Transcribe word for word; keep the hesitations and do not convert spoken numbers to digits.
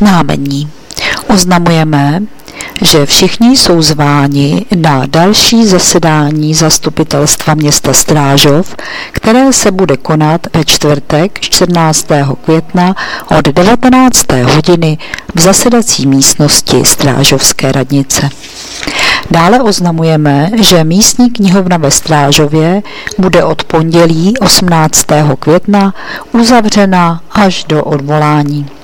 Oznámení. Oznamujeme, že všichni jsou zváni na další zasedání Zastupitelstva města Strážov, které se bude konat ve čtvrtek čtrnáctého května od devatenácté hodiny v zasedací místnosti Strážovské radnice. Dále oznamujeme, že místní knihovna ve Strážově bude od pondělí osmnáctého května uzavřena až do odvolání.